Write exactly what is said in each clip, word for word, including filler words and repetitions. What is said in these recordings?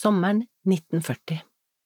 Sommeren nitten førti.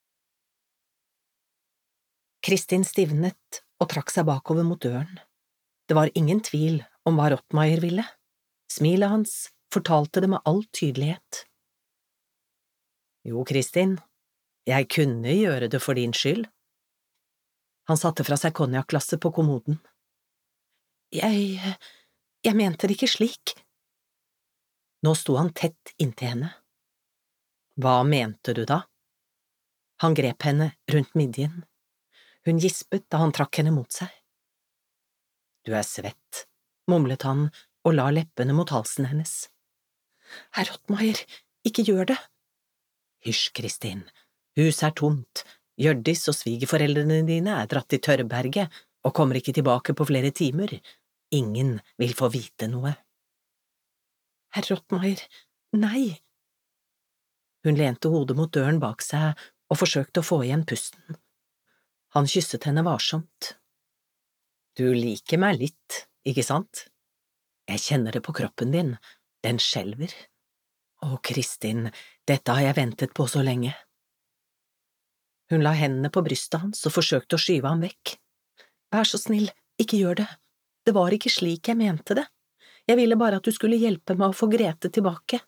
Kristin stivnet og trakk seg bakover mot døren. Det var ingen tvil om hva Rottmeier ville. Smilet hans fortalte det med all tydelighet. Jo, Kristin, jeg kunne gjøre det for din skyld. Han satte fra seg konjakkglasset på kommoden. Jeg… jeg mente det ikke slik. Nå sto han tett inntil henne. Hva mente du da? Han grep henne rundt midjen. Hun gispet da han trakk henne mot seg. Du er svett, mumlet han og la leppene mot halsen hennes. Herr Rottmeier, ikke gjør det. Hysj, Kristin, huset er tomt. Hjørdis og svigerforeldrene dine er dratt til Tørrberget og kommer ikke tilbake på flere timer. Ingen vil få vite noe. Herr Rottmeier, nei. Hun lente hodet mot døren bak seg og forsøkte å få igjen pusten. Han kysset henne varsomt. Du liker meg litt, ikke sant? Jeg kjenner det på kroppen din, den skjelver. Å, Kristin, dette har jeg ventet på så lenge. Hun la hendene på brystet hans og forsøkte å skyve ham vekk. Vær så snill, ikke gjør det. Det var ikke slik jeg mente det. Jeg ville bare at du skulle hjelpe meg å få Grete tilbake.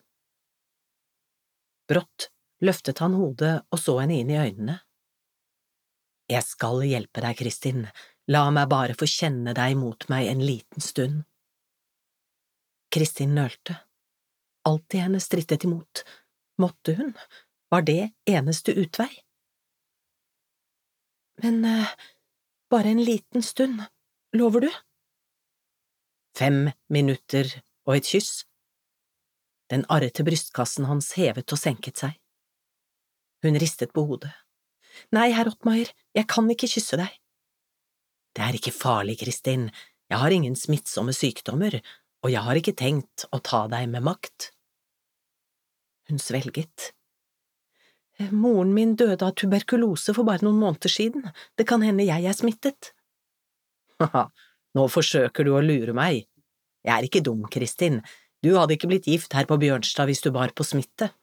Brått løftet han hodet og så henne inn i øynene. Jeg skal hjelpe deg, Kristin. La meg bare få kjenne deg mot meg en liten stund. Kristin nølte. Alt i henne strittet imot. Måtte hun? Var det eneste utvei? Men eh, bare en liten stund, lover du? Fem minutter og et kyss. Den arrete brystkassen hans hevet og senket seg. Hun ristet på hodet. Nei, herr Rottmeier, jeg kan ikke kysse deg. Det er ikke farlig, Kristin. Jeg har ingen smittsomme sykdommer, og jeg har ikke tenkt å ta deg med makt. Hun svelget. Moren min døde av tuberkulose for bare noen måneder siden. Det kan hende jeg er smittet. Haha, nå forsøker du å lure meg. Jeg er ikke dum, Kristin. Du hadde ikke blitt gift her på Bjørnstad hvis du bar på smitte.